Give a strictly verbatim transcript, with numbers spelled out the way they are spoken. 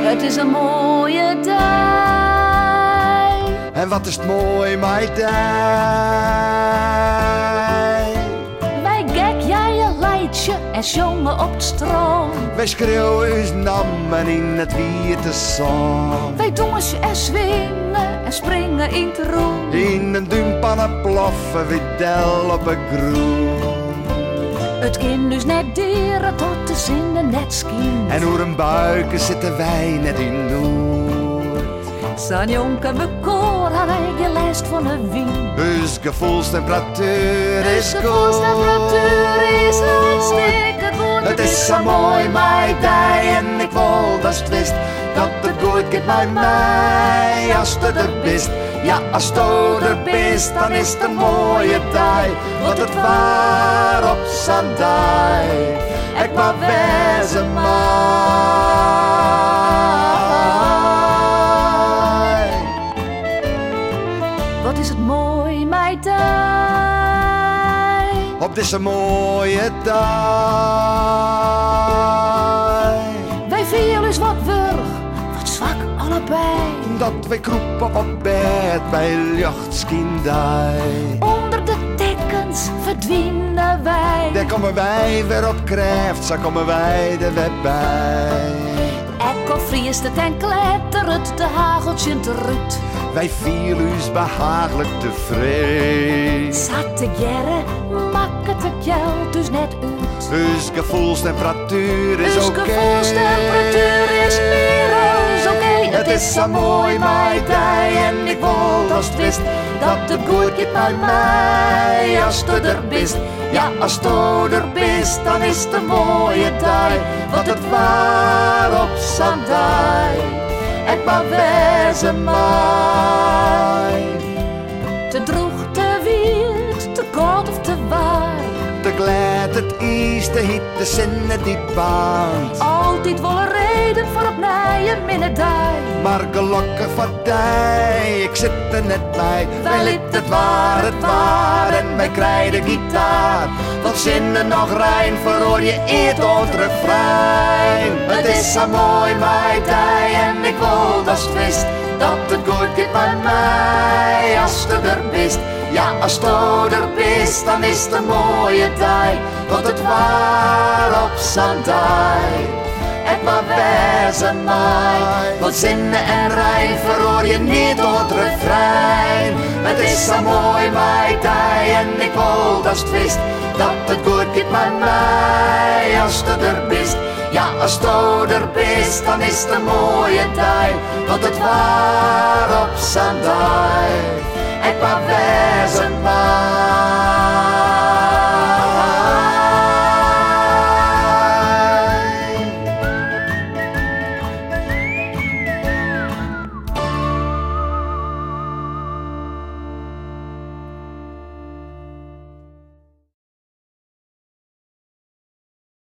Het is een mooie dag. En wat is het mooi, my day. Wij gek jij een leidje en jongen op het strand. Wij schreeuwen eens namen in het witte zand. Wij dansen en swingen en springen in het roem. In een duimpanne ploffen we del op een groen. Het kind dus net dieren tot de zinnen net skien. En hoe een buiken zitten wij net in Noord. Zijn jonken we koor aan eigen lijst van een wien. Dus gevoelstemperatuur is goed. Gevoelstemperatuur is hartstikke goed. Het is zo mooi, my day. En ik wil dat je het wist. Dat het goed gaat met mij als je er bist. Ja, als je er bist, dan is het een mooie dag. Want het waar op Zandij. Ik maar wezen mij. Wat is het mooi, my day. Op deze mooie dag. Wij vielen eens wat wurg, wat zwak allebei. Dat wij kroepen op bed bij luchtskindij. Onder de dekens verdwijnen wij. Daar komen wij weer op krijft, zo komen wij er weer bij. Ekko vriest het en klettert de hageltje te rut. Wij vielen ons behagelijk tevreden. Zat te gerre, makken te geld dus net uit. Dus gevoelstemperatuur is Dus oké. gevoelstemperatuur is meer als oké. Het is zo mooi, my day. En ik wil dat je het wist. Dat het goed gaat met mij als je er bist. Ja, als je er bist, dan is het een mooie dag. Want het waar op Zandij. Ik maar wezen mij. Te droeg, te wild, te koud of te warm. Te glad, het is, te hit, de zinnen die baant. Altijd wel een reden voor op nijen minnedij. Maar gelukkig voor die, ik zit er net bij. Wij liet het waar, het waar en wij krijgen gitaar. Want zinnen nog rein, verhoor je eer tot refrein. Het is zo mooi, my day, en ik wil dat je wist. Dat het goed gaat met mij, als je er bist. Ja, als je er bist, dan is het een mooie dag. Want het waar op Zandij. Het maar wezen mij. Want zinnen en rij verhoor je niet tot refrein. Het is zo mooi, my day, en ik wil dat je het wist. Dat het goed gaat met mij, als je er bist. Ja, als je er bist, dan is het een mooie dag. Want het waar op Zandij. Ik maar wezen